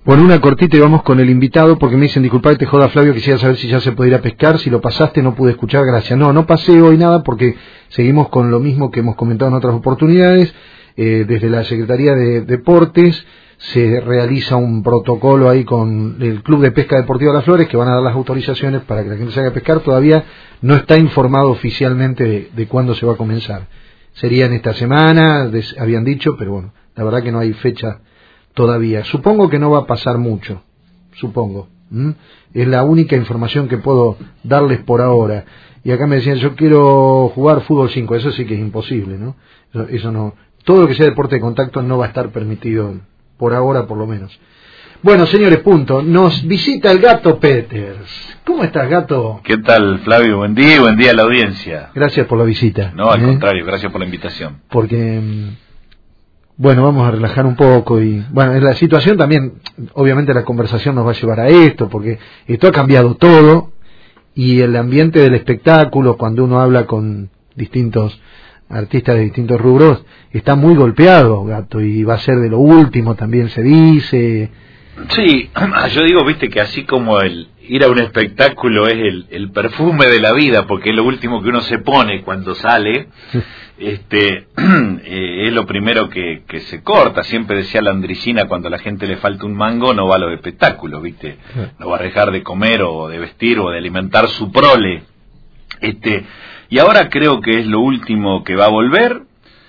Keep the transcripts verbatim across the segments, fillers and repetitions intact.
Bueno, una cortita y vamos con el invitado, porque me dicen, disculpad, te joda Flavio, quisiera saber si ya se puede ir a pescar, si lo pasaste, no pude escuchar, gracias. No, no pasé hoy nada porque seguimos con lo mismo que hemos comentado en otras oportunidades. Eh, desde la Secretaría de Deportes se realiza un protocolo ahí con el Club de Pesca Deportiva Las Flores, que van a dar las autorizaciones para que la gente se haga pescar. Todavía no está informado oficialmente de, de cuándo se va a comenzar. Sería en esta semana, des, habían dicho, pero bueno, la verdad que no hay fecha todavía. Supongo que no va a pasar mucho, supongo. ¿Mm? Es la única información que puedo darles por ahora. Y acá me decían, yo quiero jugar fútbol cinco, eso sí que es imposible, ¿no? Eso, eso no. Todo lo que sea deporte de contacto no va a estar permitido, por ahora por lo menos. Bueno, señores, punto. Nos visita el Gato Peters. ¿Cómo estás, Gato? ¿Qué tal, Flavio? Buen día y buen día a la audiencia. Gracias por la visita. No, al ¿eh? contrario, gracias por la invitación. Porque... Bueno, vamos a relajar un poco y, bueno, en la situación también, obviamente la conversación nos va a llevar a esto, porque esto ha cambiado todo y el ambiente del espectáculo, cuando uno habla con distintos artistas de distintos rubros, está muy golpeado, Gato, y va a ser de lo último, también se dice. Sí, yo digo, viste, que así como el ir a un espectáculo es el, el perfume de la vida, porque es lo último que uno se pone cuando sale, este eh, es lo primero que, que se corta. Siempre decía la Andricina, cuando a la gente le falta un mango, no va a los espectáculos, viste, no va a dejar de comer o de vestir o de alimentar su prole. Este, y ahora creo que es lo último que va a volver,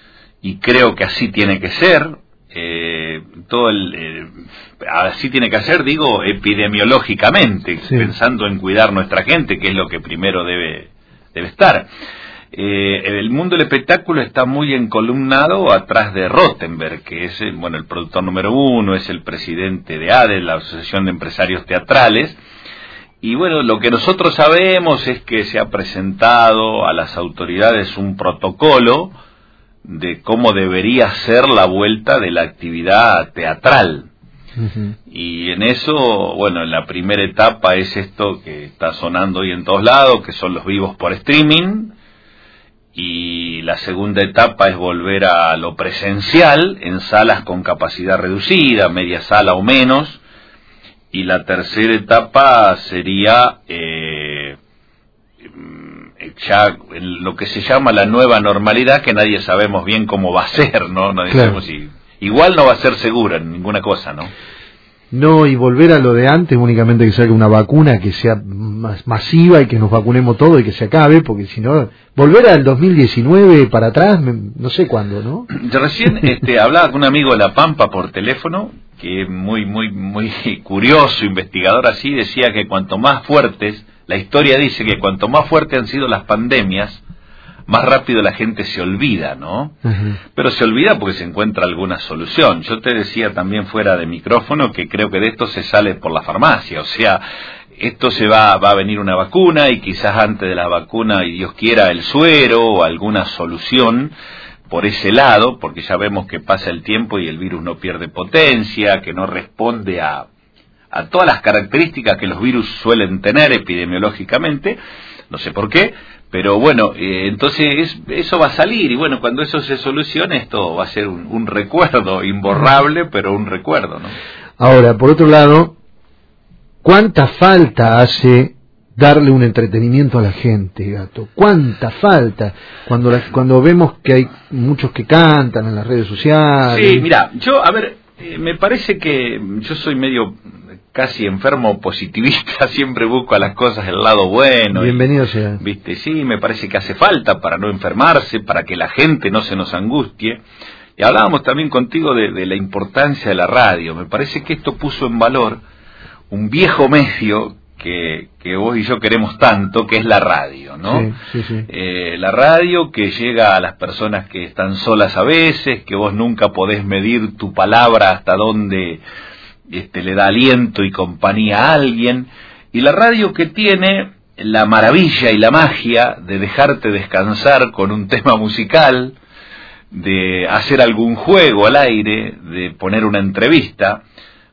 y creo que así tiene que ser. Eh, todo el, eh, así tiene que ser, digo, epidemiológicamente, sí, pensando en cuidar nuestra gente, que es lo que primero debe debe estar. Eh, el mundo del espectáculo está muy encolumnado atrás de Rottenberg, que es, bueno, el productor número uno, es el presidente de A D E, la Asociación de Empresarios Teatrales. Y bueno, lo que nosotros sabemos es que se ha presentado a las autoridades un protocolo de cómo debería ser la vuelta de la actividad teatral. Uh-huh. Y en eso, bueno, en la primera etapa es esto que está sonando hoy en todos lados, que son los vivos por streaming, y la segunda etapa es volver a lo presencial, en salas con capacidad reducida, media sala o menos, y la tercera etapa sería... Eh, ya en lo que se llama la nueva normalidad, que nadie sabemos bien cómo va a ser, ¿no? Nadie claro. sabemos si, igual no va a ser segura en ninguna cosa, ¿no? No, y volver a lo de antes, únicamente que salga una vacuna que sea más masiva y que nos vacunemos todo y que se acabe, porque si no, volver al dos mil diecinueve para atrás, no sé cuándo, ¿no? Yo recién este, hablaba con un amigo de La Pampa por teléfono, que es muy, muy, muy curioso, investigador así, decía que cuanto más fuertes, la historia dice que cuanto más fuertes han sido las pandemias, más rápido la gente se olvida, ¿no? Uh-huh. Pero se olvida porque se encuentra alguna solución. Yo te decía también fuera de micrófono que creo que de esto se sale por la farmacia, o sea, esto se va, va a venir una vacuna y quizás antes de la vacuna, y Dios quiera, el suero o alguna solución por ese lado, porque ya vemos que pasa el tiempo y el virus no pierde potencia, que no responde a... a todas las características que los virus suelen tener epidemiológicamente, no sé por qué, pero bueno, eh, entonces es, eso va a salir, y bueno, cuando eso se solucione, esto va a ser un, un recuerdo imborrable, pero un recuerdo, ¿no? Ahora, por otro lado, ¿cuánta falta hace darle un entretenimiento a la gente, Gato? ¿Cuánta falta? Cuando, la, cuando vemos que hay muchos que cantan en las redes sociales. Sí, mira, yo, a ver, eh, me parece que yo soy medio... casi enfermo positivista, siempre busco a las cosas el lado bueno. Bienvenido y, sea. Viste, sí, me parece que hace falta para no enfermarse, para que la gente no se nos angustie. Y hablábamos también contigo de, de la importancia de la radio. Me parece que esto puso en valor un viejo medio que, que vos y yo queremos tanto, que es la radio, ¿no? Sí, sí, sí. Eh, la radio que llega a las personas que están solas a veces, que vos nunca podés medir tu palabra hasta dónde... Este, le da aliento y compañía a alguien, y la radio que tiene la maravilla y la magia de dejarte descansar con un tema musical, de hacer algún juego al aire, de poner una entrevista.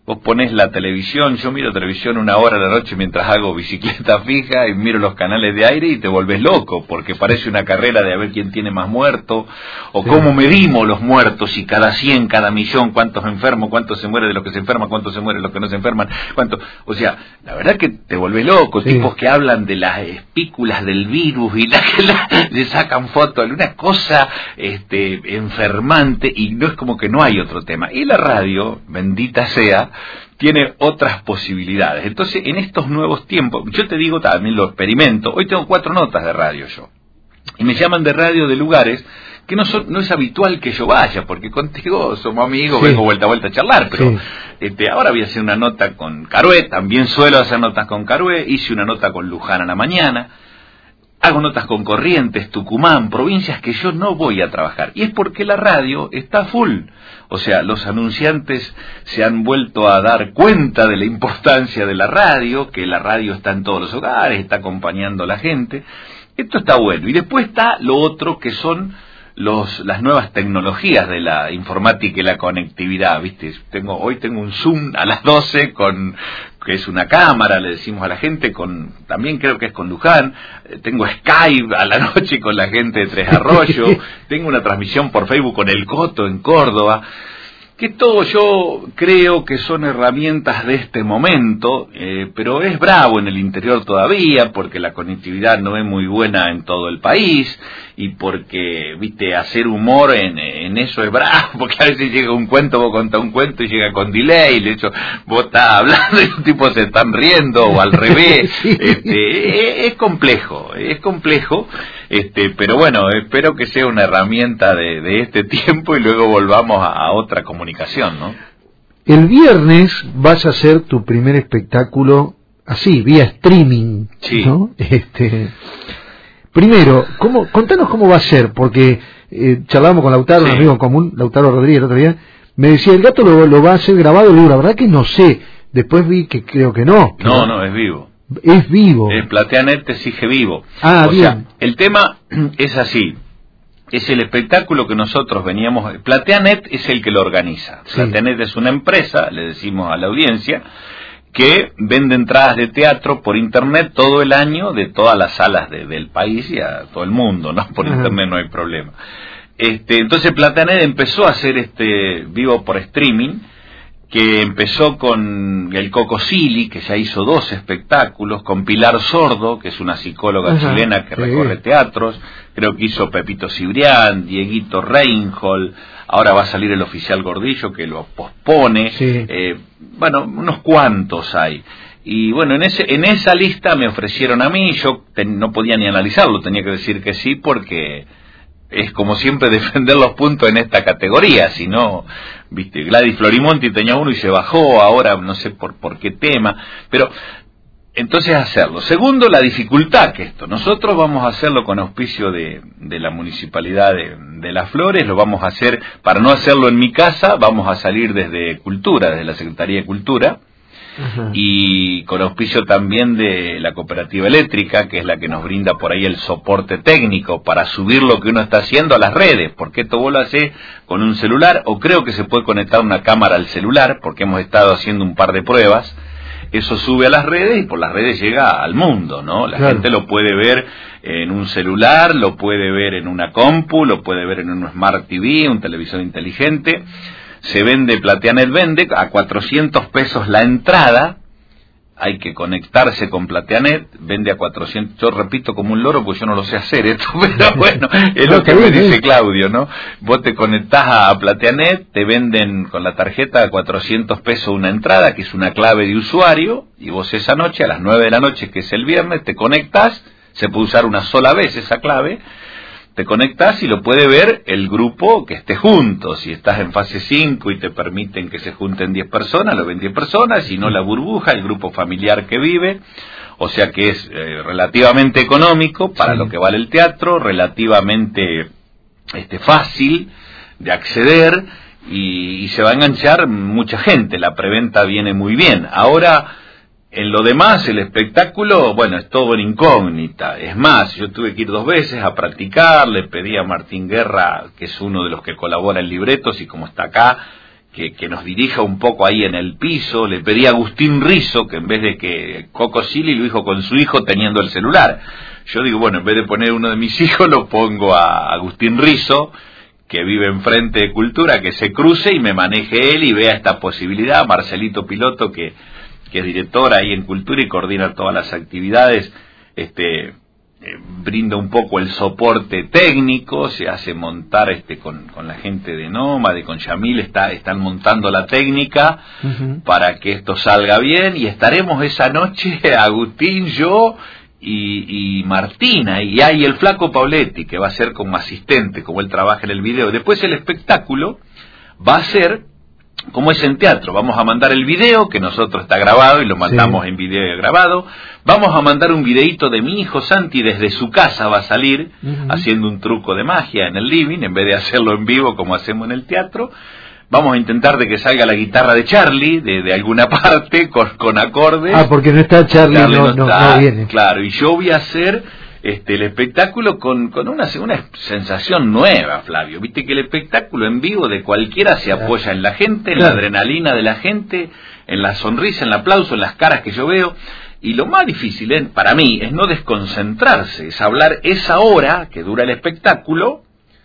Vos ponés la televisión, yo miro televisión una hora a la noche mientras hago bicicleta fija y miro los canales de aire y te volvés loco, porque parece una carrera de a ver quién tiene más muertos, o sí. Cómo medimos los muertos, y cada cien, cada millón, cuántos enfermos, cuántos se mueren de los que se enferman, cuántos se mueren de los que no se enferman, cuánto, o sea, la verdad que te volvés loco, sí. Tipos que hablan de las espículas del virus y la que la, le sacan fotos, una cosa este, enfermante, y no es como que no hay otro tema. Y la radio, bendita sea, tiene otras posibilidades. Entonces, en estos nuevos tiempos, yo te digo, también lo experimento, hoy tengo cuatro notas de radio yo, y me llaman de radio de lugares que no son, no es habitual que yo vaya, porque contigo somos amigos, sí. Vengo vuelta a vuelta a charlar, pero sí. este, ahora voy a hacer una nota con Carué, también suelo hacer notas con Carué, hice una nota con Luján a la mañana, hago notas con Corrientes, Tucumán, provincias que yo no voy a trabajar. Y es porque la radio está full. O sea, los anunciantes se han vuelto a dar cuenta de la importancia de la radio, que la radio está en todos los hogares, está acompañando a la gente. Esto está bueno. Y después está lo otro, que son los las nuevas tecnologías de la informática y la conectividad, ¿viste? Tengo hoy tengo un Zoom a las doce con que es una cámara, le decimos a la gente, con también creo que es con Luján, tengo Skype a la noche con la gente de Tres Arroyos, tengo una transmisión por Facebook con El Coto en Córdoba, que todo yo creo que son herramientas de este momento, eh, pero es bravo en el interior todavía, porque la conectividad no es muy buena en todo el país, y porque, viste, hacer humor en, en eso es bravo, porque a veces llega un cuento, vos contás un cuento y llega con delay, de hecho, vos estás hablando y los tipos se están riendo, o al revés, este, es, es complejo, es complejo, este, pero bueno, espero que sea una herramienta de, de este tiempo y luego volvamos a, a otra comunicación, ¿no? El viernes vas a hacer tu primer espectáculo así, vía streaming, sí. ¿no? Este... Primero, ¿cómo, contanos cómo va a ser, porque eh, charlábamos con Lautaro, sí. Un amigo en común, Lautaro Rodríguez, el otro día, me decía, el gato lo, lo va a hacer grabado el libro, la verdad que no sé, después vi que creo que no. Que no, no, no, es vivo. Es vivo. El Plateanet te exige vivo. Ah, o bien. sea, el tema es así, es el espectáculo que nosotros veníamos, Plateanet es el que lo organiza, sí. Plateanet es una empresa, le decimos a la audiencia, que vende entradas de teatro por internet todo el año de todas las salas de, del país y a todo el mundo, ¿no? Por Ajá. Internet no hay problema. Este, entonces Plateanet empezó a hacer este vivo por streaming, que empezó con el Coco Silly, que ya hizo dos espectáculos, con Pilar Sordo, que es una psicóloga Ajá. chilena que sí. recorre teatros, creo que hizo Pepito Cibrián, Dieguito Reinhold, ahora va a salir el Oficial Gordillo, que lo pospone, sí. eh, bueno, unos cuantos hay. Y bueno, en ese en esa lista me ofrecieron a mí, yo ten, no podía ni analizarlo, tenía que decir que sí, porque es como siempre defender los puntos en esta categoría, si no, viste, Gladys Florimonti tenía uno y se bajó, ahora no sé por, por qué tema, pero entonces hacerlo. Segundo, la dificultad que esto, nosotros vamos a hacerlo con auspicio de, de la Municipalidad de, de Las Flores, lo vamos a hacer, para no hacerlo en mi casa, vamos a salir desde Cultura, desde la Secretaría de Cultura, Ajá. y con auspicio también de la Cooperativa Eléctrica, que es la que nos brinda por ahí el soporte técnico para subir lo que uno está haciendo a las redes, porque esto vos lo haces con un celular, o creo que se puede conectar una cámara al celular, porque hemos estado haciendo un par de pruebas, eso sube a las redes y por las redes llega al mundo, ¿no? La claro. gente lo puede ver en un celular, lo puede ver en una compu, lo puede ver en un Smart T V, un televisor inteligente. Se vende, Plateanet vende a cuatrocientos pesos la entrada, hay que conectarse con Plateanet, vende a cuatrocientos, yo repito como un loro porque yo no lo sé hacer esto, pero bueno, es lo que me dice Claudio, ¿no? Vos te conectás a Plateanet, te venden con la tarjeta a cuatrocientos pesos una entrada, que es una clave de usuario, y vos esa noche, a las nueve de la noche, que es el viernes, te conectás, se puede usar una sola vez esa clave, te conectás y lo puede ver el grupo que esté junto. Si estás en fase cinco y te permiten que se junten diez personas, lo ven diez personas, si no la burbuja, el grupo familiar que vive. O sea que es eh, relativamente económico para sí. lo que vale el teatro, relativamente este fácil de acceder y, y se va a enganchar mucha gente. La preventa viene muy bien. Ahora, en lo demás, el espectáculo, bueno, es todo en incógnita. Es más, yo tuve que ir dos veces a practicar, le pedí a Martín Guerra, que es uno de los que colabora en libretos y como está acá, que, que nos dirija un poco ahí en el piso. Le pedí a Agustín Rizzo que en vez de que Coco Silly lo dijo con su hijo teniendo el celular. Yo digo, bueno, en vez de poner uno de mis hijos, lo pongo a Agustín Rizzo, que vive enfrente de Cultura, que se cruce y me maneje él y vea esta posibilidad. Marcelito Piloto, que, que es director ahí en Cultura y coordina todas las actividades, este, eh, brinda un poco el soporte técnico, se hace montar este con, con la gente de Nómade, con Yamil, está, están montando la técnica uh-huh. para que esto salga bien, y estaremos esa noche, Agustín, yo y, y Martina, y hay el flaco Pauletti, que va a ser como asistente, como él trabaja en el video. Después el espectáculo va a ser como es en teatro, vamos a mandar el video, que nosotros está grabado y lo mandamos sí. en video grabado. Vamos a mandar un videíto de mi hijo Santi, desde su casa va a salir uh-huh. haciendo un truco de magia en el living, en vez de hacerlo en vivo como hacemos en el teatro. Vamos a intentar de que salga la guitarra de Charlie, de, de alguna parte, con, con acordes. Ah, porque no está Charlie, Charlie no, no, está, no viene. Claro, y yo voy a hacer este el espectáculo con, con una, una sensación nueva, Flavio. Viste que el espectáculo en vivo de cualquiera se claro. apoya en la gente, en claro. la adrenalina de la gente, en la sonrisa, en el aplauso, en las caras que yo veo. Y lo más difícil ¿eh? para mí es no desconcentrarse, es hablar esa hora que dura el espectáculo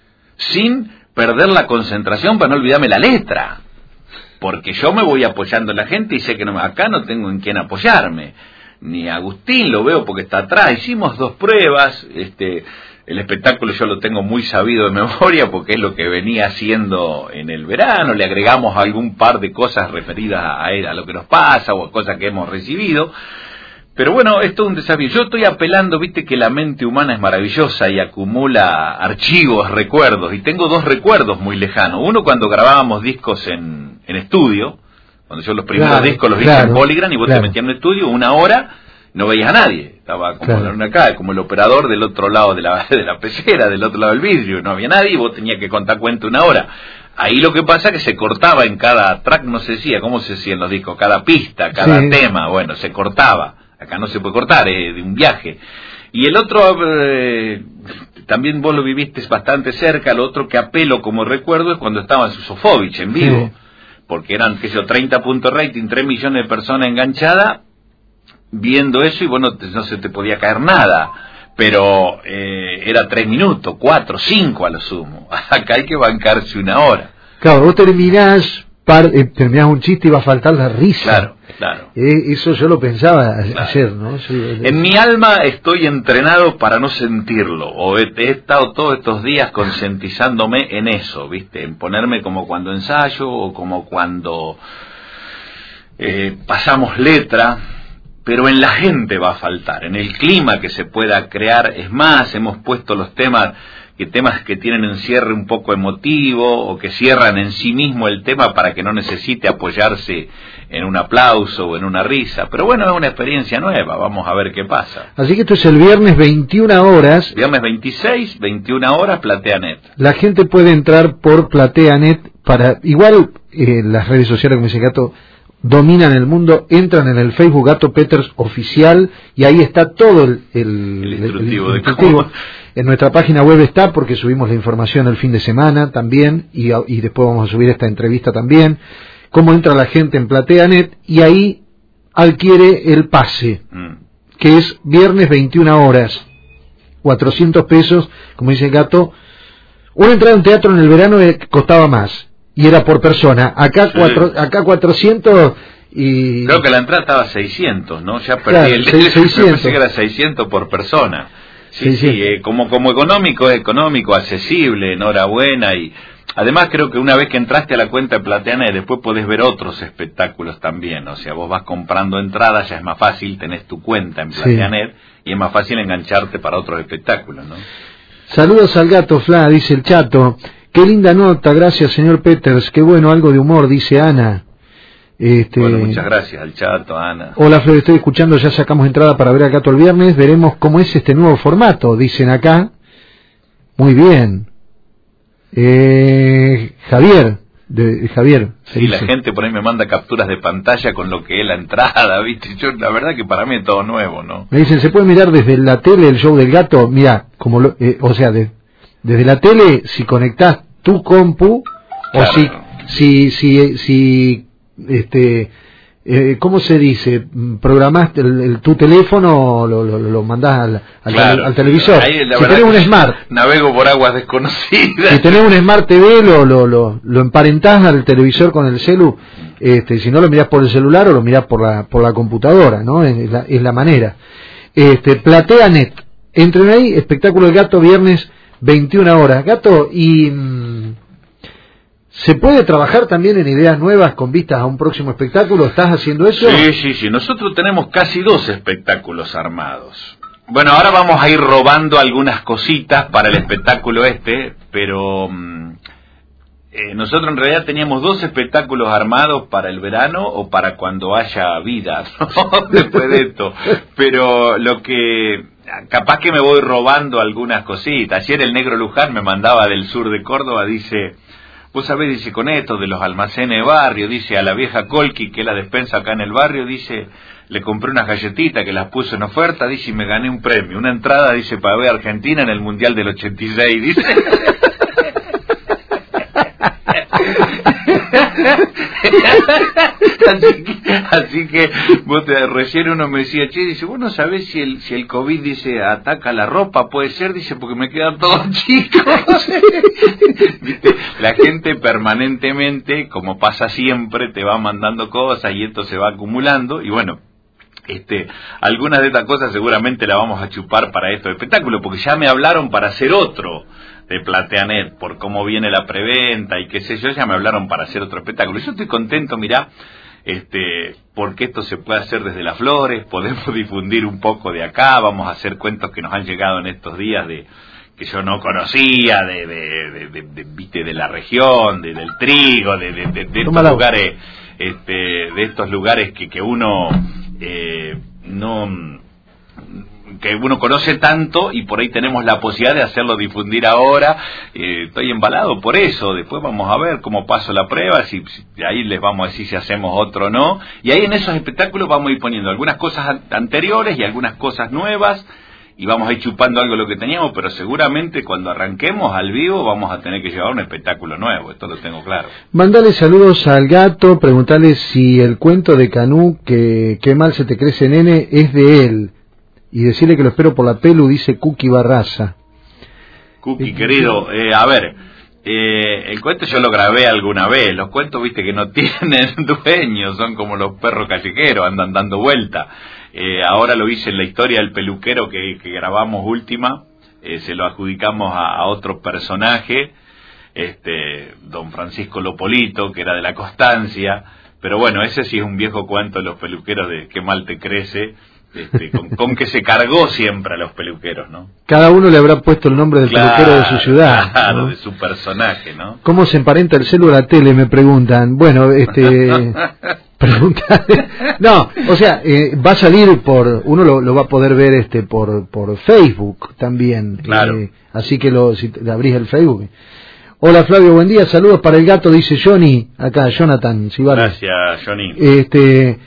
sin perder la concentración para no olvidarme la letra, porque yo me voy apoyando en la gente y sé que no, acá no tengo en quién apoyarme, ni a Agustín lo veo porque está atrás. Hicimos dos pruebas, este, el espectáculo yo lo tengo muy sabido de memoria porque es lo que venía haciendo en el verano, le agregamos algún par de cosas referidas a, él, a lo que nos pasa o a cosas que hemos recibido. Pero bueno, esto es un desafío. Yo estoy apelando, viste que la mente humana es maravillosa y acumula archivos, recuerdos, y tengo dos recuerdos muy lejanos. Uno cuando grabábamos discos en, en estudio, cuando yo los primeros claro, discos los claro, hice en Polygram y vos claro. te metías en el estudio, una hora, no veías a nadie. Estaba como claro. en acá, como el operador del otro lado de la, de la pecera, del otro lado del vidrio, no había nadie y vos tenías que contar cuenta una hora. Ahí lo que pasa es que se cortaba en cada track, no se decía, ¿cómo se decía en los discos? Cada pista, cada sí. tema, bueno, se cortaba. Acá no se puede cortar, eh, de un viaje. Y el otro, eh, también vos lo viviste bastante cerca, lo otro que apelo como recuerdo es cuando estaba en Susofovich en vivo, sí. porque eran, qué sé yo, treinta puntos rating, tres millones de personas enganchadas, viendo eso y bueno, no se te podía caer nada, pero eh, era tres minutos, cuatro, cinco a lo sumo. Acá hay que bancarse una hora. Claro, vos terminás, par, eh, terminás un chiste y va a faltar la risa. Claro. Claro. Eh, eso yo lo pensaba claro. ayer, ¿no? Yo, en mi alma estoy entrenado para no sentirlo, o he, he estado todos estos días concientizándome en eso, ¿viste? En ponerme como cuando ensayo o como cuando eh, pasamos letra, pero en la gente va a faltar, en el clima que se pueda crear. Es más, hemos puesto los temas que temas que tienen un cierre un poco emotivo o que cierran en sí mismo el tema para que no necesite apoyarse en un aplauso o en una risa. Pero bueno, es una experiencia nueva, vamos a ver qué pasa. Así que esto es el viernes veintiuna horas. Viernes veintiséis, veintiuna horas, PlateaNet. La gente puede entrar por PlateaNet para... Igual eh, las redes sociales, como dice Gato, dominan el mundo. Entran en el Facebook Gato Peters Oficial y ahí está todo el, el, el instructivo. El, el de instructivo. En nuestra página web está, porque subimos la información el fin de semana también, y, y después vamos a subir esta entrevista también. Cómo entra la gente en PlateaNet, y ahí adquiere el pase, mm. que es viernes veintiuna horas, cuatrocientos pesos, como dice el Gato. Una entrada a un teatro en el verano costaba más, y era por persona. Acá, sí. cuatro, acá cuatrocientos... Y... Creo que la entrada estaba seiscientos, ¿no? Ya perdí claro, el... seiscientos. Me pensé que era seiscientos por persona. Sí, sí, sí. Eh, como, como económico es económico, accesible, enhorabuena. Y además creo que una vez que entraste a la cuenta de PlateaNet, después podés ver otros espectáculos también. O sea, vos vas comprando entradas, ya es más fácil, tenés tu cuenta en PlateaNet, sí. y es más fácil engancharte para otros espectáculos, ¿no? Saludos al Gato, Fla, dice el Chato. Qué linda nota, gracias señor Peters. Qué bueno, algo de humor, dice Ana. Este... Bueno, muchas gracias al Chato, Ana. Hola Flor, estoy escuchando, ya sacamos entrada para ver al Gato el viernes, veremos cómo es este nuevo formato, dicen acá. Muy bien. Eh, Javier, de, Javier. Sí, la gente por ahí me manda capturas de pantalla con lo que es la entrada, ¿viste? Yo, la verdad que para mí es todo nuevo, ¿no? Me dicen, ¿se puede mirar desde la tele el show del Gato? Mira, como lo, eh, o sea, de, desde la tele, si conectás tu compu, claro. o si... si, si, si, este, eh, ¿cómo se dice? Programaste el, el, tu teléfono, lo, lo, lo mandás al, al, claro, tele, al televisor. Ahí, si tenés un Smart. Navego por aguas desconocidas. Si tenés un Smart T V, lo, lo, lo, lo emparentás al televisor con el celu. Este, si no lo mirás por el celular o lo mirás por la, por la computadora, ¿no? Es la, es la manera. Este, PlateaNet. Entren ahí, espectáculo del Gato, viernes veintiuna horas. Gato, y mmm, ¿se puede trabajar también en ideas nuevas con vistas a un próximo espectáculo? ¿Estás haciendo eso? Sí, sí, sí. Nosotros tenemos casi dos espectáculos armados. Bueno, ahora vamos a ir robando algunas cositas para el espectáculo este, pero mmm, eh, nosotros en realidad teníamos dos espectáculos armados para el verano o para cuando haya vida, ¿no? Después de esto. Pero lo que... capaz que me voy robando algunas cositas. Ayer el Negro Luján me mandaba del sur de Córdoba, dice, vos sabés, dice, con esto de los almacenes de barrio, dice, a la vieja Colqui, que es la despensa acá en el barrio, dice, le compré unas galletitas que las puse en oferta, dice, y me gané un premio, una entrada, dice, para ver a Argentina en el Mundial del ochenta y seis, dice. así, que, así que vos te, recién uno me decía, che, dice, vos no sabés si el, si el COVID, dice, ataca la ropa, puede ser, dice, porque me quedan todos chicos. ¿Viste? La gente permanentemente, como pasa siempre, te va mandando cosas y esto se va acumulando, y bueno, Este, algunas de estas cosas seguramente las vamos a chupar para estos espectáculos, porque ya me hablaron para hacer otro de PlateaNet, por cómo viene la preventa y qué sé yo, ya me hablaron para hacer otro espectáculo. Yo estoy contento, mirá, este, porque esto se puede hacer desde Las Flores, podemos difundir un poco de acá, vamos a hacer cuentos que nos han llegado en estos días de que yo no conocía, de de, de, de, de, viste, de la región, de, del trigo, de, de, de, de estos lugares, este, de estos lugares que, que uno eh, no... que uno conoce tanto y por ahí tenemos la posibilidad de hacerlo difundir ahora. Eh, estoy embalado por eso. Después vamos a ver cómo paso la prueba, si, si ahí les vamos a decir si hacemos otro o no, y ahí en esos espectáculos vamos a ir poniendo algunas cosas anteriores y algunas cosas nuevas, y vamos a ir chupando algo de lo que teníamos, pero seguramente cuando arranquemos al vivo vamos a tener que llevar un espectáculo nuevo, esto lo tengo claro. Mandale saludos al Gato, preguntale si el cuento de Canú, que qué mal se te crece nene, es de él. Y decirle que lo espero por la pelu, dice Cookie Barraza. Cookie, querido, eh, a ver, eh, el cuento yo lo grabé alguna vez. Los cuentos, viste, que no tienen dueños, son como los perros callejeros, andan dando vuelta. Eh, ahora lo hice en la historia del peluquero que, que grabamos última, eh, se lo adjudicamos a, a otro personaje, este, don Francisco Lopolito, que era de la Constancia. Pero bueno, ese sí es un viejo cuento de los peluqueros de qué mal te crece. Este, con, con que se cargó siempre a los peluqueros, ¿no? Cada uno le habrá puesto el nombre del claro, peluquero de su ciudad, claro, ¿no? De su personaje, ¿no? ¿Cómo se emparenta el celu a la tele? Me preguntan. Bueno, este... pregunta... no, o sea, eh, va a salir por... Uno lo, lo va a poder ver este por por Facebook también. Claro. Eh, así que lo, si te abrís el Facebook... Hola Flavio, buen día, saludos para el Gato, dice Johnny, acá, Jonathan Cibares. Gracias, Johnny. Este...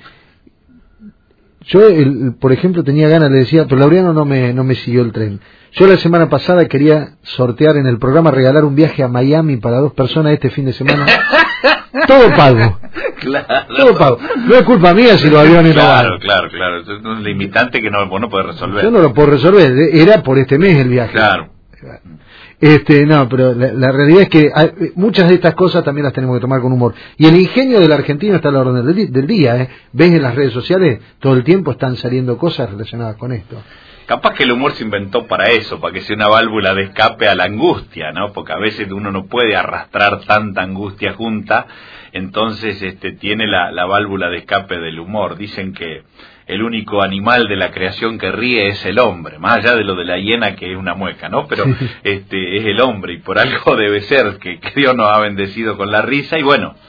Yo, el, por ejemplo, tenía ganas, le decía, pero Laureano no me no me siguió el tren. Yo la semana pasada quería sortear en el programa, regalar un viaje a Miami para dos personas este fin de semana. Todo pago. Claro. Todo pago. No es culpa mía si los aviones claro, no van. Claro, claro, claro. Es un limitante que no, vos no podés resolver. Yo no lo puedo resolver. Era por este mes el viaje. Claro. Este, no, pero la, la realidad es que hay, muchas de estas cosas también las tenemos que tomar con humor. Y el ingenio del argentino está a la orden del, del día, ¿eh? Ves en las redes sociales, todo el tiempo están saliendo cosas relacionadas con esto. Capaz que el humor se inventó para eso, para que sea una válvula de escape a la angustia, ¿no? Porque a veces uno no puede arrastrar tanta angustia junta, entonces este tiene la, la válvula de escape del humor. Dicen que el único animal de la creación que ríe es el hombre, más allá de lo de la hiena que es una mueca, ¿no? Pero este es el hombre, y por algo debe ser que, que Dios nos ha bendecido con la risa. Y bueno,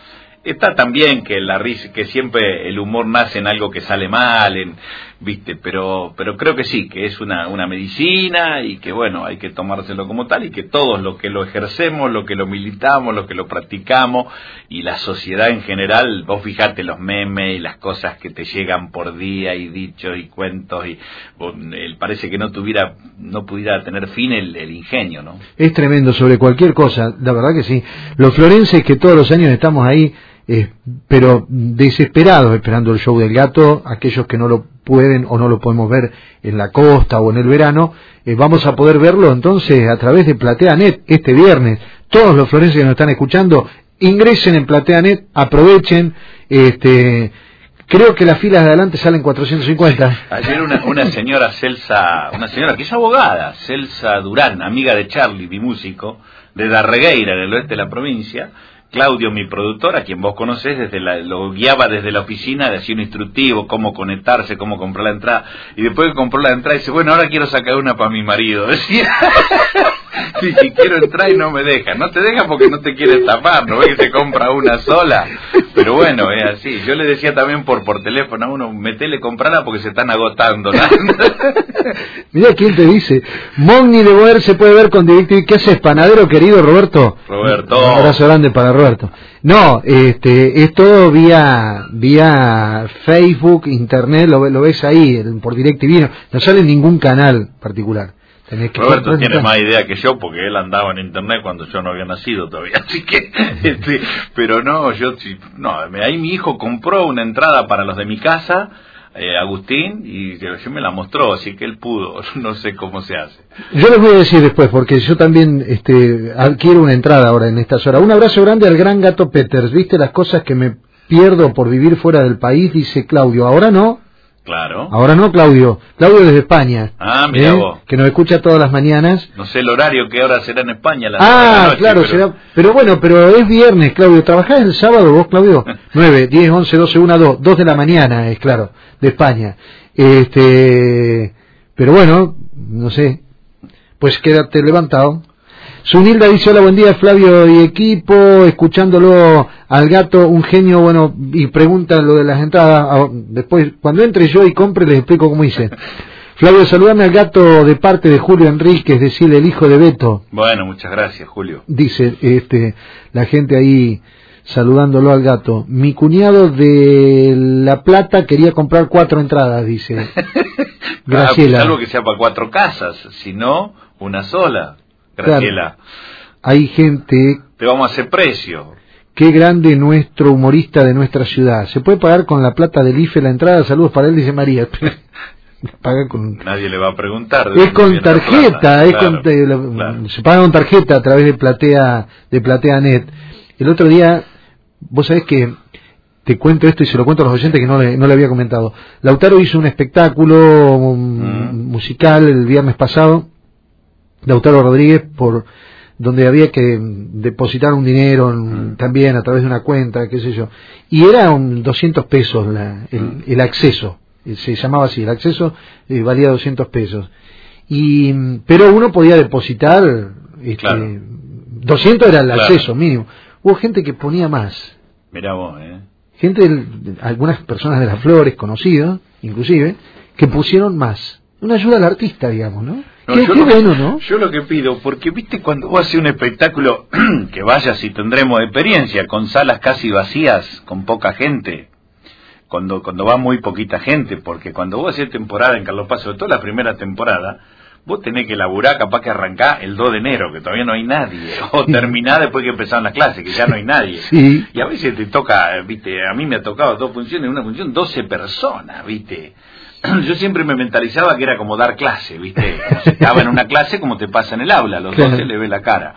Está también que la risa, que siempre el humor nace en algo que sale mal, en, viste, pero pero creo que sí, que es una una medicina y que bueno, hay que tomárselo como tal y que todos los que lo ejercemos, los que lo militamos, los que lo practicamos y la sociedad en general, vos fijate los memes y las cosas que te llegan por día y dichos y cuentos y vos, él parece que no tuviera no pudiera tener fin el, el ingenio, ¿no? Es tremendo sobre cualquier cosa, la verdad que sí. Los florenses que todos los años estamos ahí, Eh, pero desesperados esperando el show del gato, aquellos que no lo pueden o no lo podemos ver en la costa o en el verano, eh, vamos a poder verlo entonces a través de PlateaNet este viernes. Todos los florenses que nos están escuchando, ingresen en PlateaNet, aprovechen, este, creo que las filas de adelante salen cuatrocientos cincuenta. Ayer una, una señora Celsa, una señora que es abogada, Celsa Durán, amiga de Charlie, mi músico, de Darregueira, en el oeste de la provincia, Claudio, mi productor, a quien vos conocés, desde la, lo guiaba desde la oficina, le hacía un instructivo, cómo conectarse, cómo comprar la entrada, y después que compró la entrada, dice, bueno, ahora quiero sacar una para mi marido, decía, si, si quiero entrar y no me deja, no te deja porque no te quiere tapar, no ves que se compra una sola, pero bueno, es así, yo le decía también por por teléfono a uno, metele, comprala porque se están agotando, ¿no? Mira quién te dice, Mogni de Boer se puede ver con DirecTV. ¿Qué haces, panadero querido Roberto? Roberto. Un abrazo grande para Roberto. No, este, es todo vía vía Facebook, internet, lo, lo ves ahí, por DirecTV, no, no sale en ningún canal particular. Tenés que Roberto tiene más idea que yo porque él andaba en internet cuando yo no había nacido todavía, así que, este, pero no, yo, no, ahí mi hijo compró una entrada para los de mi casa, Eh, Agustín, y yo me la mostró, así que él pudo, no sé cómo se hace. Yo les voy a decir después, porque yo también este, adquiero una entrada ahora en estas horas. Un abrazo grande al gran Gato Peters. ¿Viste las cosas que me pierdo por vivir fuera del país? Dice Claudio. Ahora no. Claro. Ahora no, Claudio. Claudio desde España. Ah, mira ¿eh? vos. Que nos escucha todas las mañanas. No sé el horario, qué hora será en España. La ah, noche, claro, pero... será. Pero bueno, pero es viernes, Claudio. ¿Trabajás el sábado vos, Claudio? nueve, diez, once, doce, una, dos. dos de la mañana, es claro, de España. Este, pero bueno, no sé. Pues quédate levantado. Sunilda dice, hola, buen día Flavio y equipo, escuchándolo al gato, un genio, bueno, y pregunta lo de las entradas, después, cuando entre yo y compre les explico cómo hice. Flavio, saludame al gato de parte de Julio Enríquez, decirle el hijo de Beto. Bueno, muchas gracias, Julio. Dice, este, la gente ahí saludándolo al gato. Mi cuñado de La Plata quería comprar cuatro entradas, dice Graciela. Ah, algo que sea para cuatro casas, si no, una sola. Graciela. Claro. Hay gente... Te vamos a hacer precio. Qué grande nuestro humorista de nuestra ciudad. ¿Se puede pagar con la plata del I F E la entrada? Saludos para él, dice María. Paga con... Nadie le va a preguntar. Es con tarjeta, es claro, con, eh, claro. Se paga con tarjeta a través de Platea, de PlateaNet. El otro día, vos sabés que te cuento esto y se lo cuento a los oyentes que no le, no le había comentado. Lautaro hizo un espectáculo mm. musical el viernes pasado, Lautaro Rodríguez, por donde había que depositar un dinero en, mm. también a través de una cuenta, qué sé yo, y era un doscientos pesos la, el, mm. el acceso, se llamaba así, el acceso eh, valía doscientos pesos, y pero uno podía depositar, este, claro. doscientos era el claro. acceso mínimo. Hubo gente que ponía más. Mirá vos, eh. Gente, del, algunas personas de las Flores, conocidos, inclusive, que pusieron más. Una ayuda al artista, digamos, ¿no? No, qué, yo, qué lo, bueno, ¿no? Yo lo que pido, porque viste cuando vos haces un espectáculo, que vayas y tendremos experiencia, con salas casi vacías, con poca gente, cuando cuando va muy poquita gente, porque cuando vos haces temporada en Carlos Paz, sobre todo la primera temporada, vos tenés que laburar, capaz que arrancá el dos de enero, que todavía no hay nadie, o terminar después que empezaron las clases, que ya no hay nadie. Sí. Y a veces te toca, viste, a mí me ha tocado dos funciones, una función doce personas, viste. Yo siempre me mentalizaba que era como dar clase, viste, como si estaba en una clase como te pasa en el aula, a los claro. doce le ve la cara.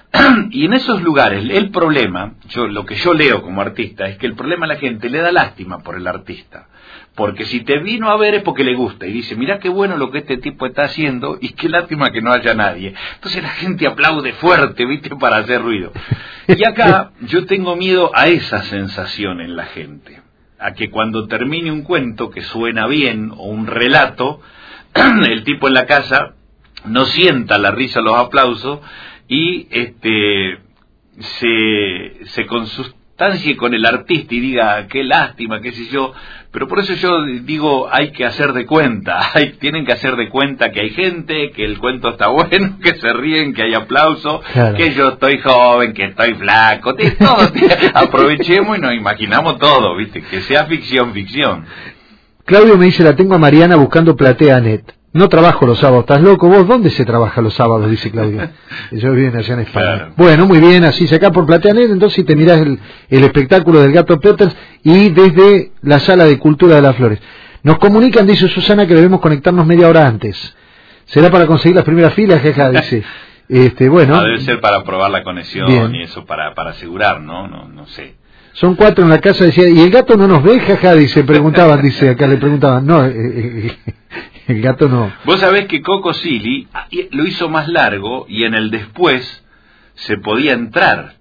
Y en esos lugares, el problema, yo lo que yo leo como artista, es que el problema a la gente le da lástima por el artista. Porque si te vino a ver es porque le gusta y dice, mirá qué bueno lo que este tipo está haciendo y qué lástima que no haya nadie. Entonces la gente aplaude fuerte, viste, para hacer ruido. Y acá yo tengo miedo a esa sensación en la gente. A que cuando termine un cuento que suena bien o un relato, el tipo en la casa no sienta la risa, los aplausos y este se, se, consus, distancie con el artista y diga, qué lástima, qué sé yo. Pero por eso yo digo, hay que hacer de cuenta, hay, tienen que hacer de cuenta que hay gente, que el cuento está bueno, que se ríen, que hay aplauso, claro. que yo estoy joven, que estoy flaco, de todo. Aprovechemos y nos imaginamos todo, ¿viste? Que sea ficción, ficción. Claudio me dice, la tengo a Mariana buscando PlateaNet. No trabajo los sábados, ¿estás loco? ¿Vos dónde se trabaja los sábados? Dice Claudio. Ellos viven allá en España. Claro. Bueno, muy bien, así se acá por PlateaNet, entonces te mirás el, el espectáculo del Gato Peters y desde la Sala de Cultura de las Flores. Nos comunican, dice Susana, que debemos conectarnos media hora antes. ¿Será para conseguir las primeras filas? Jeja, dice. Este, bueno. No, debe ser para probar la conexión bien. Y eso, para, para asegurar, ¿no? No, no sé. Son cuatro en la casa, decía, ¿y el gato no nos ve? Jaja, dice, preguntaban, dice, acá le preguntaban, no, eh, eh, el gato no. Vos sabés que Coco Silly lo hizo más largo y en el después se podía entrar.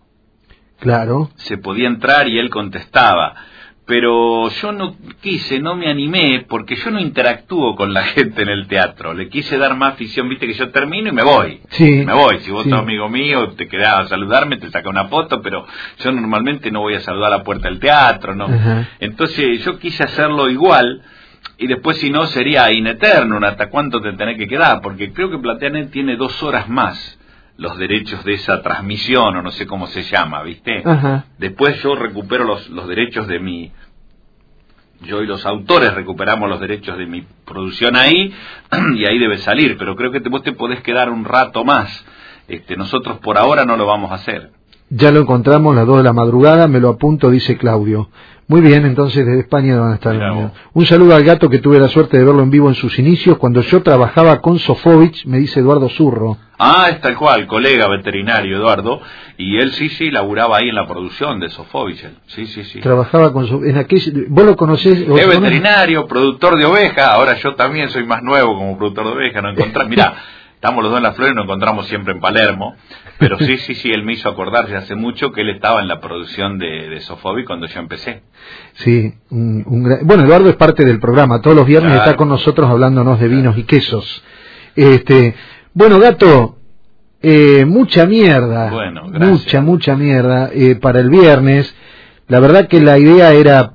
Claro. Se podía entrar y él contestaba. Pero yo no quise, no me animé, porque yo no interactúo con la gente en el teatro. Le quise dar más afición, viste que yo termino y me voy. Sí. Me voy. Si vos sí. sos amigo mío, te quedás a saludarme, te saca una foto, pero yo normalmente no voy a saludar a la puerta del teatro, ¿no? Uh-huh. Entonces yo quise hacerlo igual, y después si no sería in eternum, hasta cuánto te tenés que quedar, porque creo que PlateaNet tiene dos horas más los derechos de esa transmisión, o no sé cómo se llama, ¿viste? Ajá. Después yo recupero los, los derechos de mi... Yo y los autores recuperamos los derechos de mi producción ahí, y ahí debe salir, pero creo que te, vos te podés quedar un rato más. Este, nosotros por ahora no lo vamos a hacer. Ya lo encontramos a las dos de la madrugada, me lo apunto, dice Claudio. Muy bien, entonces desde España van a estar. Un saludo al gato, que tuve la suerte de verlo en vivo en sus inicios, cuando yo trabajaba con Sofovich, me dice Eduardo Zurro. Ah, es tal cual, colega veterinario Eduardo, y él sí, sí, laburaba ahí en la producción de Sofovich. Sí, sí, sí. Trabajaba con en aquel, ¿vos lo conocés? Es veterinario, productor de ovejas, ahora yo también soy más nuevo como productor de ovejas, no encontrás, mirá, estamos los dos en las Flores, nos encontramos siempre en Palermo, pero sí, sí, sí, él me hizo acordarse hace mucho que él estaba en la producción de, de Sofovich cuando yo empecé. Sí, un, un gran... bueno, Eduardo es parte del programa, todos los viernes claro. Está con nosotros hablándonos de vinos y quesos. Este, bueno, gato, eh, mucha mierda, bueno, gracias. mucha, mucha mierda eh, para el viernes. La verdad que la idea era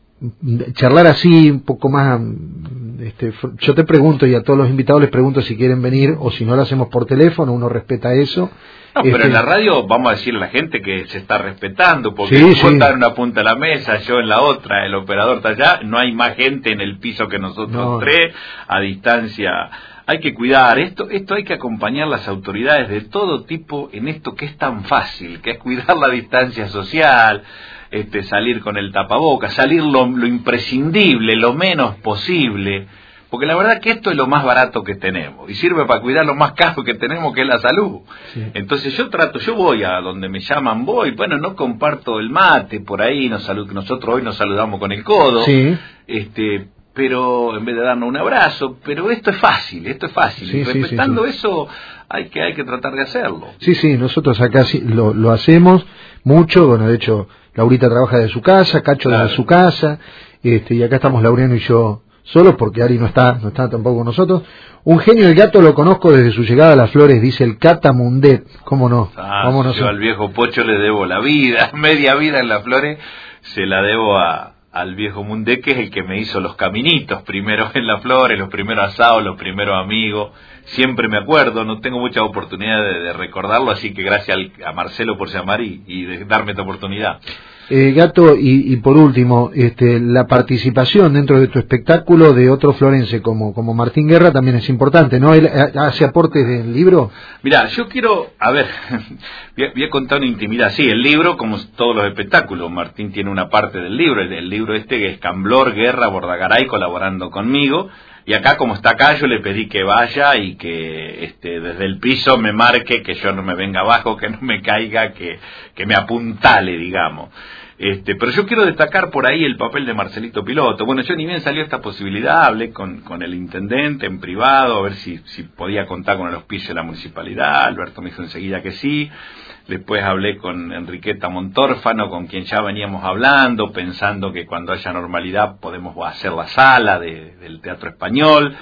charlar así un poco más. Este, yo te pregunto y a todos los invitados les pregunto si quieren venir o si no lo hacemos por teléfono, uno respeta eso. No, este... pero en la radio vamos a decirle a la gente que se está respetando, porque sí, vos sí. estás en una punta de la mesa, yo en la otra, el operador está allá, no hay más gente en el piso que nosotros no. tres, a distancia. Hay que cuidar esto, esto hay que acompañar las autoridades de todo tipo en esto que es tan fácil, que es cuidar la distancia social, este, salir con el tapabocas, salir lo, lo imprescindible, lo menos posible, porque la verdad que esto es lo más barato que tenemos y sirve para cuidar lo más caro que tenemos, que es la salud. Sí. Entonces yo trato, yo voy a donde me llaman, voy, bueno, no comparto el mate por ahí, nos salud, nosotros hoy nos saludamos con el codo, sí. este pero en vez de darnos un abrazo, pero esto es fácil, esto es fácil, sí, y respetando sí, sí, sí. eso hay que hay que tratar de hacerlo. Sí, sí, nosotros acá sí, lo, lo hacemos mucho, bueno, de hecho, Laurita trabaja desde su casa, Cacho claro. desde su casa, este, y acá estamos Laureano y yo solos, porque Ari no está, no está tampoco con nosotros. Un genio del gato lo conozco desde su llegada a las Flores, dice el Cata Mundet, ¿cómo no? Ah, ¿Cómo no yo sé? al viejo Pocho le debo la vida, media vida en las Flores, se la debo a al viejo Mundet, que es el que me hizo los caminitos, primero en las Flores, los primeros asados, los primeros amigos, siempre me acuerdo, no tengo mucha oportunidad de, de recordarlo, así que gracias al, a Marcelo por llamar y, y de darme esta oportunidad. Eh, Gato, y, y por último, este, la participación dentro de tu espectáculo de otro florense como, como Martín Guerra también es importante, ¿no? ¿Él hace aportes del libro? Mirá, yo quiero, a ver, voy a, voy a contar una intimidad. Sí, el libro, como todos los espectáculos, Martín tiene una parte del libro, el, el libro este que es Camblor, Guerra, Bordagaray, colaborando conmigo. Y acá, como está acá, yo le pedí que vaya y que este, desde el piso me marque, que yo no me venga abajo, que no me caiga, que, que me apuntale, digamos. Este, pero yo quiero destacar por ahí el papel de Marcelito Piloto. Bueno, yo ni bien salió esta posibilidad, hablé con, con el intendente en privado, a ver si, si podía contar con el auspicio de la municipalidad. Alberto me dijo enseguida que sí. Después hablé con Enriqueta Montórfano, con quien ya veníamos hablando, pensando que cuando haya normalidad podemos hacer la sala de, del Teatro Español.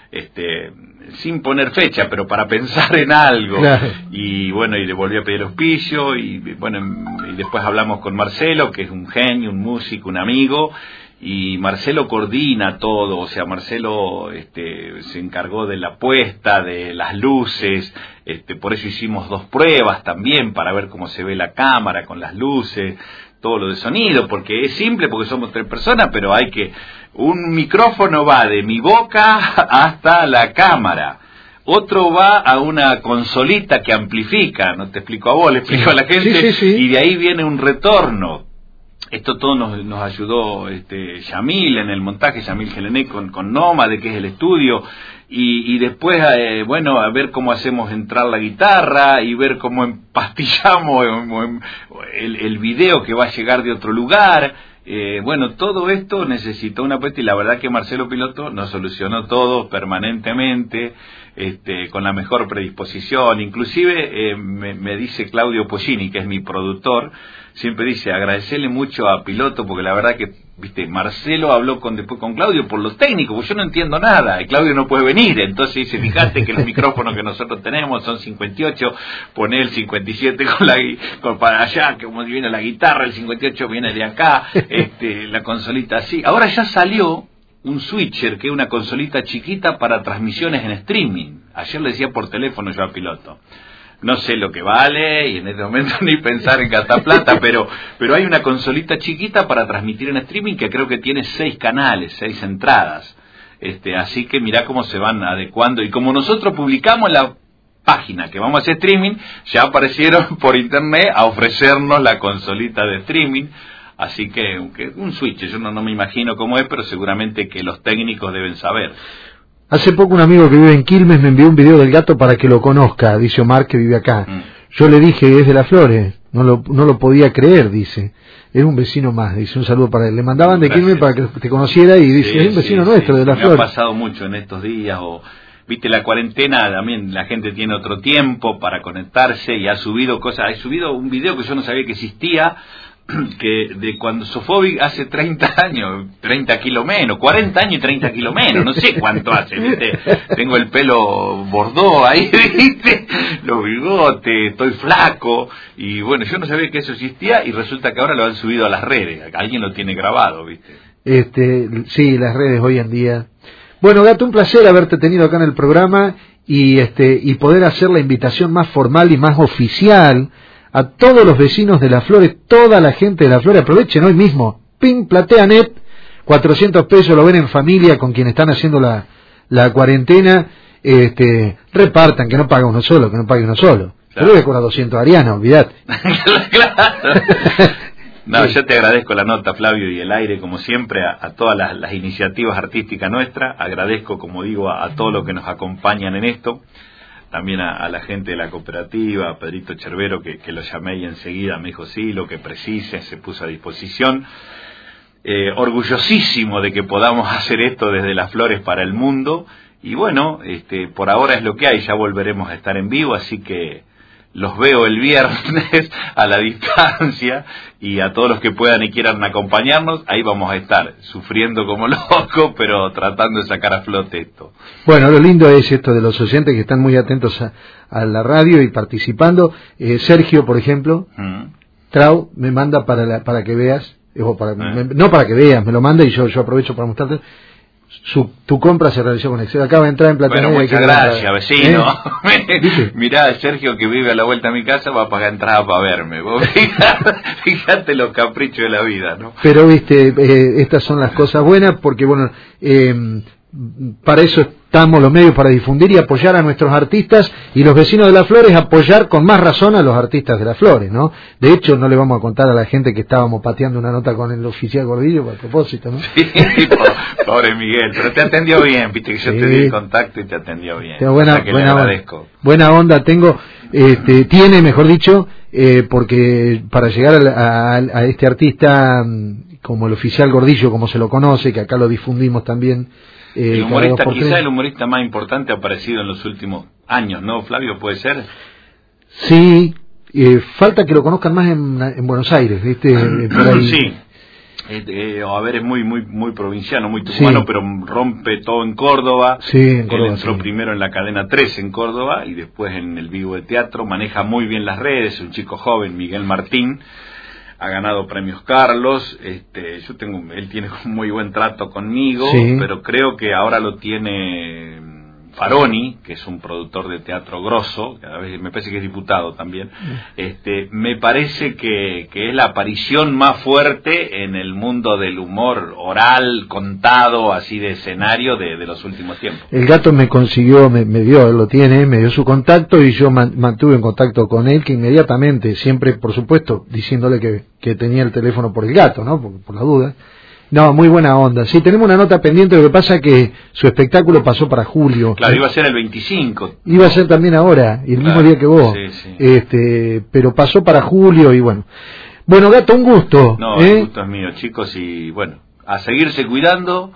este, sin poner fecha, pero para pensar en algo. Claro. Y bueno, y le volví a pedir auspicio, y bueno, y después hablamos con Marcelo, que es un genio, un músico, un amigo, y Marcelo coordina todo, o sea, Marcelo este, se encargó de la puesta, de las luces, este, por eso hicimos dos pruebas también, para ver cómo se ve la cámara con las luces, todo lo de sonido, porque es simple, porque somos tres personas, pero hay que... Un micrófono va de mi boca hasta la cámara, otro va a una consolita que amplifica, no te explico a vos, le explico a la gente, sí, sí, sí. Y de ahí viene un retorno. Esto todo nos, nos ayudó este, Yamil en el montaje, Yamil Gelené con, con Nómade, que es el estudio, y, y después, eh, bueno, a ver cómo hacemos entrar la guitarra y ver cómo empastillamos el, el video que va a llegar de otro lugar. Eh, bueno, todo esto necesitó una apuesta, y la verdad que Marcelo Piloto nos solucionó todo permanentemente, este, con la mejor predisposición. Inclusive eh, me, me dice Claudio Pollini, que es mi productor, siempre dice, agradecerle mucho a Piloto, porque la verdad que, viste, Marcelo habló con después con Claudio por lo técnico, porque yo no entiendo nada, y Claudio no puede venir, entonces dice, fíjate que los micrófonos que nosotros tenemos son cincuenta y ocho, poné el cincuenta y siete con la, con para allá, que como viene la guitarra, el cincuenta y ocho viene de acá, este, la consolita así. Ahora ya salió un switcher, que es una consolita chiquita para transmisiones en streaming. Ayer le decía por teléfono yo a Piloto, no sé lo que vale, y en este momento ni pensar en gastar plata, pero pero hay una consolita chiquita para transmitir en streaming que creo que tiene seis canales, seis entradas. Este, así que mirá cómo se van adecuando. Y como nosotros publicamos la página que vamos a hacer streaming, ya aparecieron por internet a ofrecernos la consolita de streaming. Así que, que un switch, yo no, no me imagino cómo es, pero seguramente que los técnicos deben saber. Hace poco un amigo que vive en Quilmes me envió un video del gato para que lo conozca, dice Omar, que vive acá. Mm. Yo le dije, es de Las Flores, no lo, no lo podía creer, dice. Era un vecino más, dice, un saludo para él. Le mandaban de Quilmes para que te conociera y dice, sí, es un vecino sí, nuestro, sí. de Las Flores. Me ha pasado mucho en estos días, o... Viste, la cuarentena también, la gente tiene otro tiempo para conectarse y ha subido cosas. Ha subido un video que yo no sabía que existía, que de cuando Sofobic hace treinta años, treinta kilos menos, cuarenta años y treinta kilos menos, no sé cuánto hace, ¿viste? Tengo el pelo bordó ahí, ¿viste? Los bigotes, estoy flaco, y bueno, yo no sabía que eso existía, y resulta que ahora lo han subido a las redes, alguien lo tiene grabado, ¿viste? Este, sí, las redes hoy en día. Bueno, Gato, un placer haberte tenido acá en el programa, y este, y poder hacer la invitación más formal y más oficial a todos los vecinos de Las Flores, toda la gente de Las Flores, aprovechen hoy mismo, Ping PlateaNet, cuatrocientos pesos, lo ven en familia con quienes están haciendo la, la cuarentena, este, repartan, que no pague uno solo, que no pague uno solo. Claro. Pero que cobra doscientos Ariana, olvidate. Claro. No, yo te agradezco la nota, Flavio, y el aire, como siempre, a, a todas las, las iniciativas artísticas nuestras. Agradezco, como digo, a, a todos los que nos acompañan en esto. También a, a la gente de la cooperativa, a Pedrito Chervero, que, que lo llamé y enseguida me dijo sí, lo que precise, se puso a disposición. Eh, orgullosísimo de que podamos hacer esto desde Las Flores para el mundo. Y bueno, este, por ahora es lo que hay, ya volveremos a estar en vivo, así que los veo el viernes a la distancia, y a todos los que puedan y quieran acompañarnos, ahí vamos a estar, sufriendo como locos, pero tratando de sacar a flote esto. Bueno, lo lindo es esto de los oyentes que están muy atentos a, a la radio y participando. Eh, Sergio, por ejemplo, mm. Trau, me manda para la, para que veas, o para, eh. me, no para que veas, me lo manda y yo, yo aprovecho para mostrarte. Su, tu compra se realizó con Excel. Acaba de entrar en Platanera. Bueno, muchas gracias, vecino. ¿Eh? Mirá, Sergio, que vive a la vuelta a mi casa, va a pagar entrada para verme. Vos fíjate, fíjate los caprichos de la vida, ¿no? Pero, viste, eh, estas son las cosas buenas, porque, bueno, eh, para eso estamos los medios, para difundir y apoyar a nuestros artistas, y los vecinos de Las Flores apoyar con más razón a los artistas de Las Flores, ¿no? De hecho, no le vamos a contar a la gente que estábamos pateando una nota con el oficial Gordillo a propósito, ¿no? Sí, pobre Miguel, pero te atendió bien, viste que yo sí. te di el contacto y te atendió bien. Pero buena, o sea que buena, le agradezco. Onda, buena onda tengo, este, tiene, mejor dicho, eh, porque para llegar a, a, a este artista como el oficial Gordillo, como se lo conoce, que acá lo difundimos también. Eh, el humorista, quizá el humorista más importante ha aparecido en los últimos años, ¿no, Flavio? ¿Puede ser? Sí, eh, falta que lo conozcan más en, en Buenos Aires, ¿viste? Por ahí. Sí. Eh, eh, a ver, es muy muy muy provinciano, muy tucumano, sí. Pero rompe todo en Córdoba. Sí, en Córdoba. Él entró sí. primero en la cadena tres en Córdoba y después en el Vivo de Teatro. Maneja muy bien las redes, un chico joven, Miguel Martín. Ha ganado premios Carlos. Este, yo tengo, él tiene un muy buen trato conmigo, sí. Pero creo que ahora lo tiene Faroni, que es un productor de teatro grosso, que a veces me parece que es diputado también. Este, me parece que, que es la aparición más fuerte en el mundo del humor oral, contado, así de escenario de, de los últimos tiempos. El Gato me consiguió, me, me dio, él lo tiene, me dio su contacto y yo man, mantuve en contacto con él, que inmediatamente, siempre por supuesto, diciéndole que, que tenía el teléfono por el Gato, ¿no? Por, por la duda. No, muy buena onda. Sí, tenemos una nota pendiente, lo que pasa es que su espectáculo pasó para julio. Claro, iba a ser el veinticinco. Iba a ser también ahora, y el claro, mismo día que vos. Sí, sí. Este, pero pasó para julio y bueno. Bueno, Gato, un gusto. No, ¿eh? El gusto es mío, chicos, y bueno, a seguirse cuidando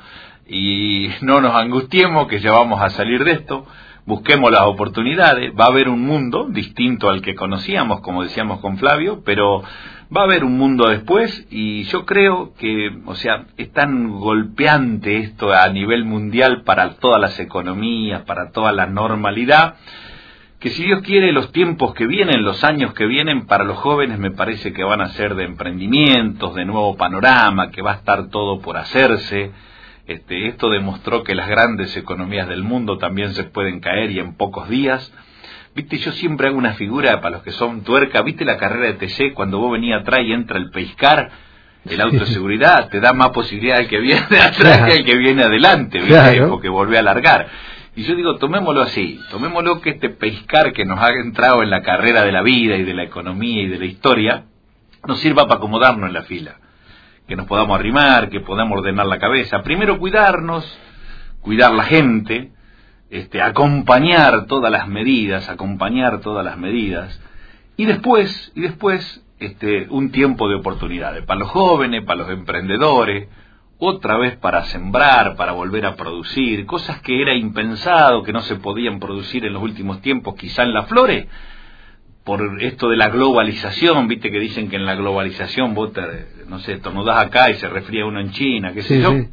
y no nos angustiemos que ya vamos a salir de esto. Busquemos las oportunidades. Va a haber un mundo distinto al que conocíamos, como decíamos con Flavio, pero va a haber un mundo después y yo creo que, o sea, es tan golpeante esto a nivel mundial para todas las economías, para toda la normalidad, que si Dios quiere los tiempos que vienen, los años que vienen, para los jóvenes me parece que van a ser de emprendimientos, de nuevo panorama, que va a estar todo por hacerse. Este, esto demostró que las grandes economías del mundo también se pueden caer y en pocos días. Viste, yo siempre hago una figura para los que son tuerca. Viste la carrera de T C, cuando vos venís atrás y entra el Peiscar, el auto de seguridad, te da más posibilidad el que viene de atrás claro. que el que viene adelante, ¿viste? Claro. Porque volvé a largar. Y yo digo, tomémoslo así, tomémoslo que este Peiscar que nos ha entrado en la carrera de la vida y de la economía y de la historia, nos sirva para acomodarnos en la fila. Que nos podamos arrimar, que podamos ordenar la cabeza. Primero cuidarnos, cuidar la gente, este, acompañar todas las medidas, acompañar todas las medidas, y después, y después, este, un tiempo de oportunidades, para los jóvenes, para los emprendedores, otra vez para sembrar, para volver a producir, cosas que era impensado, que no se podían producir en los últimos tiempos, quizá en las flores, por esto de la globalización. Viste que dicen que en la globalización vos te, no sé, estornudás acá y se resfría uno en China, qué sé sí, yo. Sí.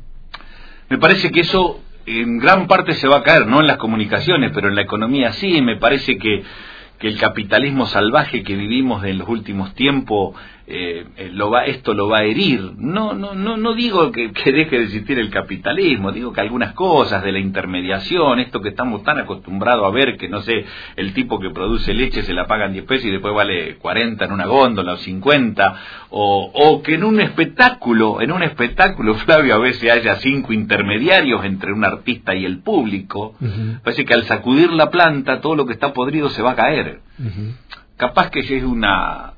Me parece que eso en gran parte se va a caer, no en las comunicaciones, pero en la economía sí. Me parece que, que el capitalismo salvaje que vivimos en los últimos tiempos, eh, lo va, esto lo va a herir. No, no, no, no digo que, que deje de existir el capitalismo, digo que algunas cosas de la intermediación, esto que estamos tan acostumbrados a ver, que no sé, el tipo que produce leche se la pagan diez pesos y después vale cuarenta en una góndola o cincuenta, o, o que en un espectáculo, en un espectáculo, Flavio, a veces haya cinco intermediarios entre un artista y el público. Uh-huh. Parece que al sacudir la planta, todo lo que está podrido se va a caer. Uh-huh. Capaz que es una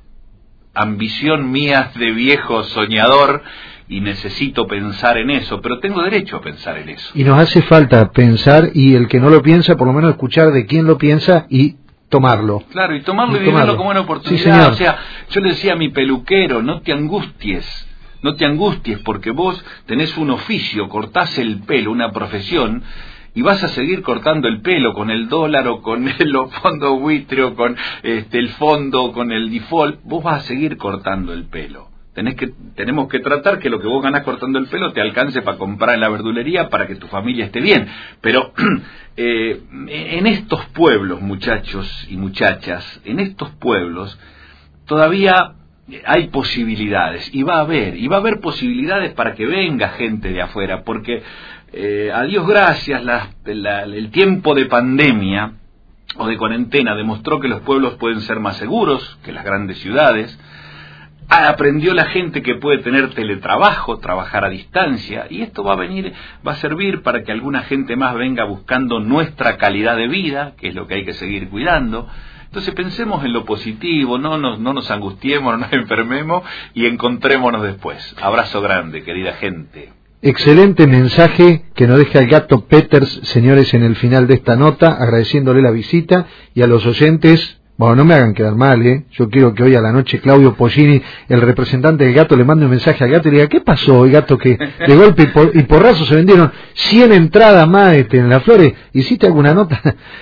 ambición mía de viejo soñador y necesito pensar en eso, pero tengo derecho a pensar en eso. Y nos hace falta pensar, y el que no lo piensa, por lo menos escuchar de quién lo piensa y tomarlo. Claro, y tomarlo y, y vivirlo como una oportunidad. Sí, o sea, yo le decía a mi peluquero, no te angusties, no te angusties, porque vos tenés un oficio, cortás el pelo, una profesión, y vas a seguir cortando el pelo con el dólar o con el fondo buitre o con este, el fondo, con el default. Vos vas a seguir cortando el pelo. Tenés que, tenemos que tratar que lo que vos ganás cortando el pelo te alcance para comprar en la verdulería para que tu familia esté bien. Pero eh, en estos pueblos, muchachos y muchachas, en estos pueblos todavía hay posibilidades, y va a haber, y va a haber posibilidades para que venga gente de afuera, porque Eh, a Dios gracias, la, la, el tiempo de pandemia o de cuarentena demostró que los pueblos pueden ser más seguros que las grandes ciudades. Aprendió la gente que puede tener teletrabajo, trabajar a distancia, y esto va a venir, va a servir para que alguna gente más venga buscando nuestra calidad de vida, que es lo que hay que seguir cuidando. Entonces pensemos en lo positivo, no nos, no nos angustiemos, no nos enfermemos y encontrémonos después. Abrazo grande, querida gente. Excelente mensaje que nos deja el Gato Peters, señores, en el final de esta nota, agradeciéndole la visita, y a los oyentes, bueno, no me hagan quedar mal, ¿eh? Yo quiero que hoy a la noche Claudio Pollini, el representante del Gato, le mande un mensaje al Gato y le diga, ¿qué pasó, el Gato, que de golpe y, por, y porrazo se vendieron cien entradas más este, en las flores? ¿Hiciste alguna nota?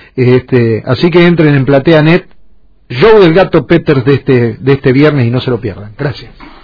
este, así que entren en Platea Net, show del Gato Peters de este, de este viernes y no se lo pierdan. Gracias.